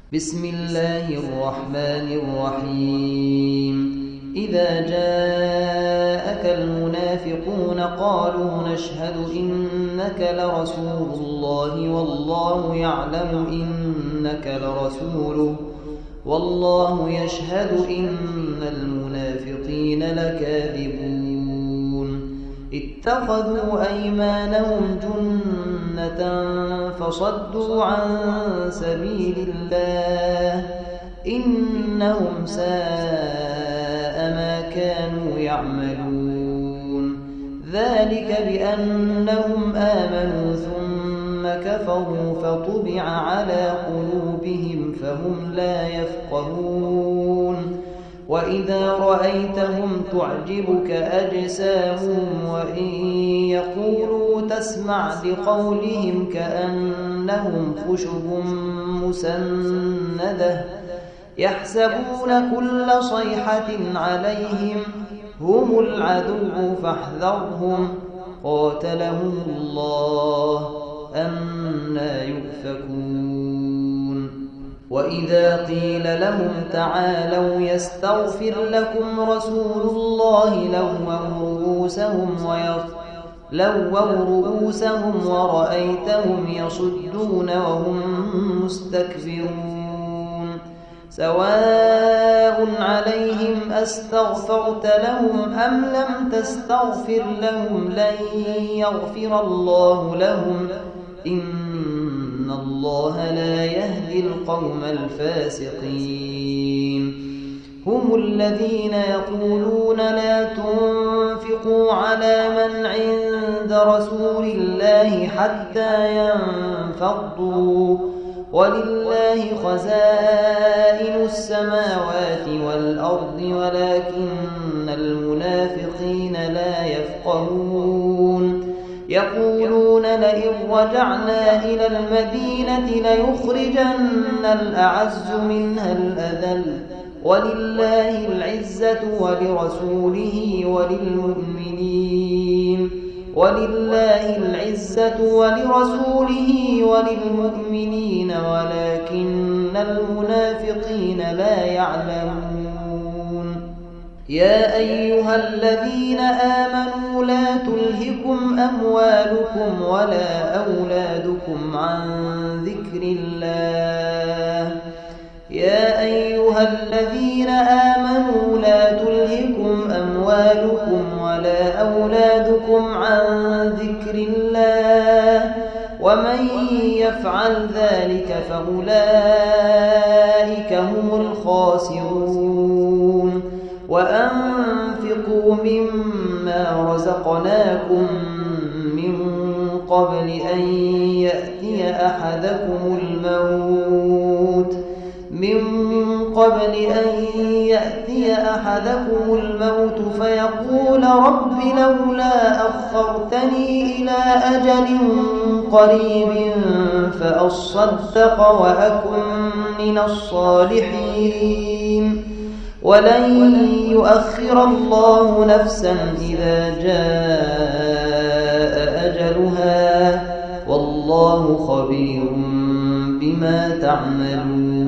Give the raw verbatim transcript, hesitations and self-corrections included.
بسم الله الرحمن الرحيم إذا جاءك المنافقون قالوا نشهد إنك لرسول الله والله يعلم إنك لرسوله والله يشهد إن المنافقين لكاذبون اتخذوا أيمانهم جنة فصدوا عن سبيل الله إنهم ساء ما كانوا يعملون ذلك بأنهم آمنوا ثم كفروا فطبع على قلوبهم فهم لا يفقهون وإذا رأيتهم تعجبك أجسامهم وإن يقولوا تسمع لقولهم كأنهم خشب مسندة يحسبون كل صيحة عليهم هم العدو فاحذرهم قاتلهم الله أنى يؤفكون وإذا قيل لهم تعالوا يستغفر لكم رسول الله لووا رؤوسهم لووا رؤوسهم ورأيتهم يصدون وهم مستكبرون سواء عليهم أستغفرت لهم أم لم تستغفر لهم لن يغفر الله لهم إن الله لا يهدي القوم الفاسقين هم الذين يقولون لا تنفقوا على من عند رسول الله حتى ينفضوا ولله خزائن السماوات والأرض ولكن المنافقين لا يفقهون يقولون لئن رجعنا إلى المدينة ليخرجن الأعز منها الأذل ولله العزة ولرسوله وللمؤمنين ولله العزة ولرسوله وللمؤمنين ولكن المنافقين لا يعلمون يا أيها الذين آمنوا لا تلهكم أموالكم ولا أولادكم عن ذكر الله يا أيها الذين آمنوا لا تلهكم أموالكم ولا أولادكم عن ذكر الله ومن يفعل ذلك فأولئك هم الخاسرون وأنفقوا مما رزقناكم من قبل أن يأتي أحدكم الموت من قبل أن يأتي أحدكم الموت فيقول رب لولا أخرتني إلى أجل قريب فأصدق وأكن من الصالحين ولن يؤخر الله نفسا إذا جاء أجلها والله خبير بما تعملون